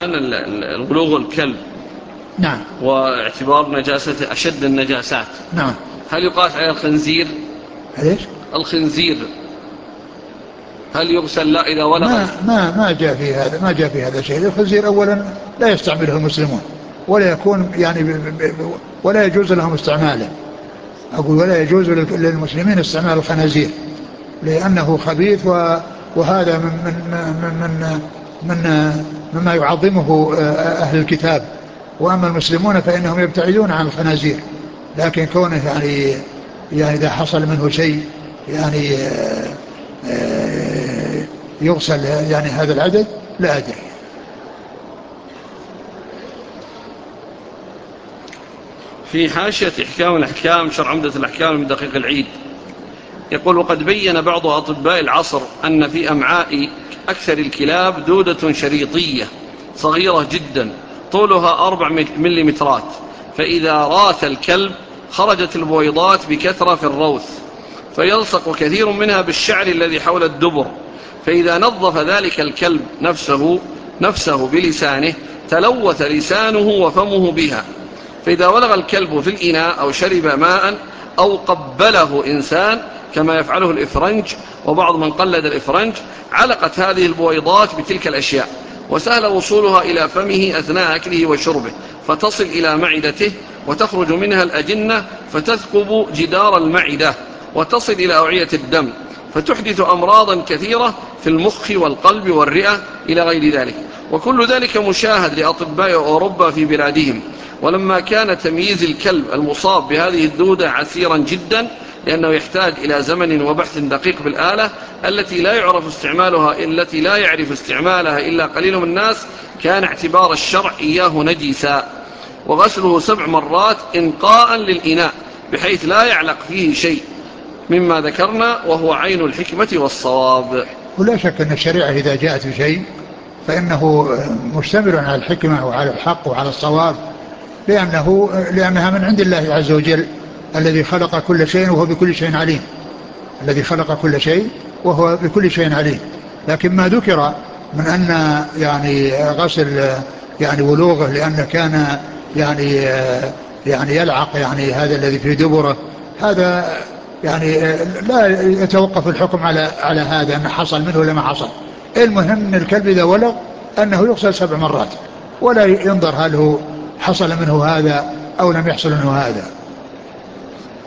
البلوغ الكلب نعم. واعتبار نجاسته أشد النجاسات، نعم. هل يقاس على الخنزير؟ ليش؟ الخنزير هل يغسل لا إذا ولغ؟ ما جاء في هذا، ما جاء في هذا شيء. الخنزير أولا لا يستعمله المسلمون، ولا يكون يعني ولا يجوز لهم استعماله. أقول ولا يجوز للمسلمين استعمال الخنازير لأنه خبيث، وهذا من مما يعظمه أهل الكتاب. وأما المسلمون فإنهم يبتعدون عن الخنازير، لكن كونه يعني إذا حصل منه شيء يعني يغسل يعني هذا العدد، لا أدري. في حاشية إحكام الأحكام شرح عمدة الأحكام من دقيق العيد يقول: وقد بين بعض أطباء العصر أن في أمعاء أكثر الكلاب دودة شريطية صغيرة جدا طولها 4 مليمترات، فإذا راث الكلب خرجت البويضات بكثرة في الروث، فيلصق كثير منها بالشعر الذي حول الدبر، فإذا نظف ذلك الكلب نفسه بلسانه تلوث لسانه وفمه بها، فإذا ولغ الكلب في الإناء أو شرب ماء أو قبله إنسان كما يفعله الإفرنج وبعض من قلد الإفرنج علقت هذه البويضات بتلك الأشياء، وسهل وصولها إلى فمه أثناء أكله وشربه، فتصل إلى معدته وتخرج منها الأجنة فتثقب جدار المعدة وتصل إلى أوعية الدم، فتحدث أمراضا كثيرة في المخ والقلب والرئة إلى غير ذلك. وكل ذلك مشاهد لأطباء أوروبا في بلادهم. ولما كان تمييز الكلب المصاب بهذه الدودة عسيرا جدا لأنه يحتاج إلى زمن وبحث دقيق بالآلة التي لا يعرف استعمالها إلا قليل من الناس، كان اعتبار الشرع إياه نجسا، وغسله 7 مرات إنقاء للإناء بحيث لا يعلق فيه شيء مما ذكرنا، وهو عين الحكمة والصواب. ولا شك أن الشريعة إذا جاءت بشيء فإنه مشتمل على الحكمة وعلى الحق وعلى الصواب، لأنها من عند الله عز وجل الذي خلق كل شيء وهو بكل شيء عليم، الذي خلق كل شيء وهو بكل شيء عليم. لكن ما ذكر من أن يعني غسل يعني ولوغه لأنه كان يعني يلعق يعني هذا الذي في دبره، هذا يعني لا يتوقف الحكم على هذا أن حصل منه ولا ما حصل. المهم أن الكلب إذا ولغ أنه يغسل 7 مرات، ولا ينظر هل هو حصل منه هذا أو لم يحصل منه هذا.